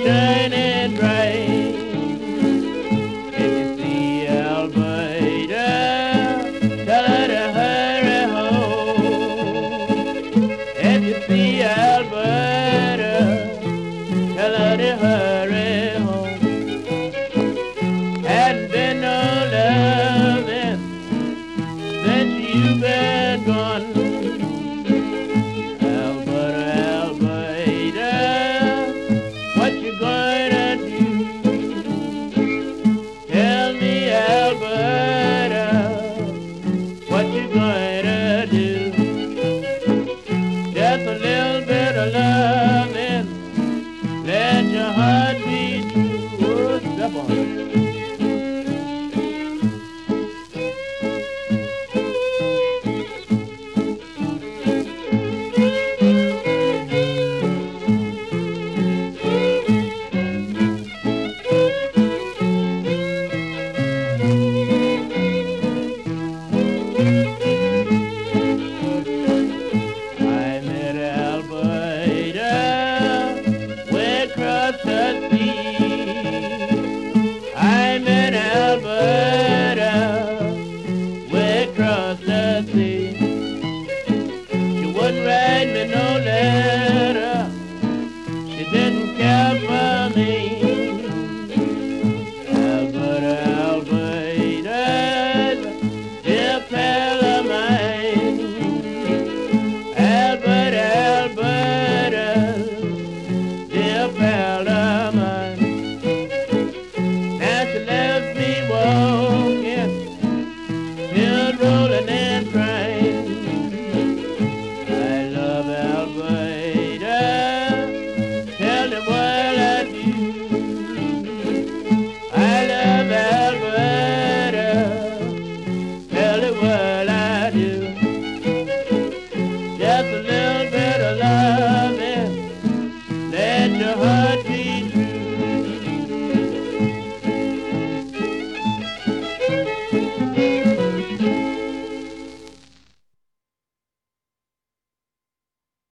shining bright. If you see Alberta, tell her to hurry home. If you see Alberta, tell her to hurry home. Hadn't been no loving since you've been gone. Alberta, Alberta, what you gonna do? Tell me, Alberta, what you gonna do? Just a little bit of loving, let your heart beat true. Oh, step on it. I'm in Alberta, way across the sea. I'm in Alberta, way across the sea. She wouldn't write me no letter, she didn't care for me. Alberta, Alberta, dear pal of mine. Alberta, Alberta, dear pal of mine. Now she left me walking, still rolling and crying. I love Alberta, tell me what I do. I love Alberta, tell me what I do. Just a little bit of loving, let your heart